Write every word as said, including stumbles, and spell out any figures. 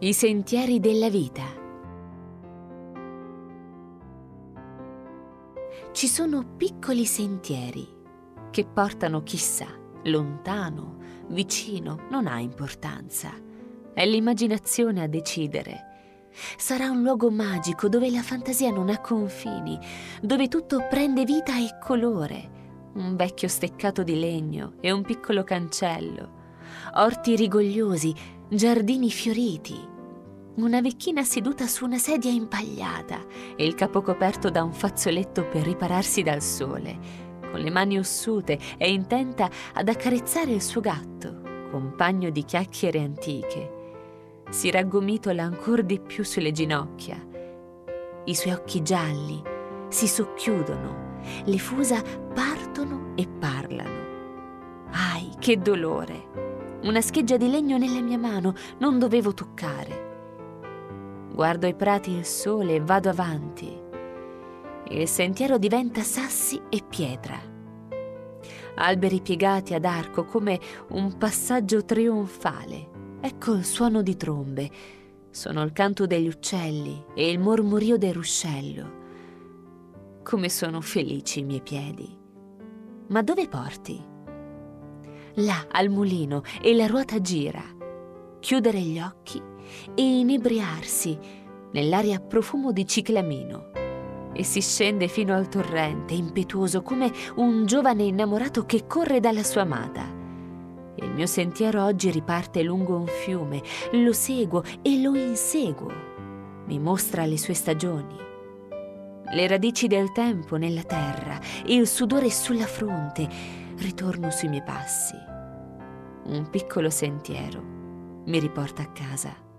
I sentieri della vita. Ci sono piccoli sentieri che portano chissà, lontano, vicino, non ha importanza. È l'immaginazione a decidere. Sarà un luogo magico dove la fantasia non ha confini, dove tutto prende vita e colore. Un vecchio steccato di legno e un piccolo cancello, orti rigogliosi, giardini fioriti, una vecchina seduta su una sedia impagliata e il capo coperto da un fazzoletto per ripararsi dal sole, con le mani ossute e intenta ad accarezzare il suo gatto, compagno di chiacchiere antiche. Si raggomitola ancor di più sulle ginocchia. I suoi occhi gialli si socchiudono, le fusa partono e parlano. Ai, che dolore! Una scheggia di legno nella mia mano, non dovevo toccare. Guardo i prati e il sole e vado avanti. Il sentiero diventa sassi e pietra. Alberi piegati ad arco come un passaggio trionfale. Ecco il suono di trombe. Sono il canto degli uccelli e il mormorio del ruscello. Come sono felici i miei piedi. Ma dove porti? Là, al mulino, e la ruota gira. Chiudere gli occhi e inebriarsi nell'aria a profumo di ciclamino. E si scende fino al torrente, impetuoso come un giovane innamorato che corre dalla sua amata. Il mio sentiero oggi riparte lungo un fiume, lo seguo e lo inseguo. Mi mostra le sue stagioni. Le radici del tempo nella terra e il sudore sulla fronte, ritorno sui miei passi. Un piccolo sentiero mi riporta a casa.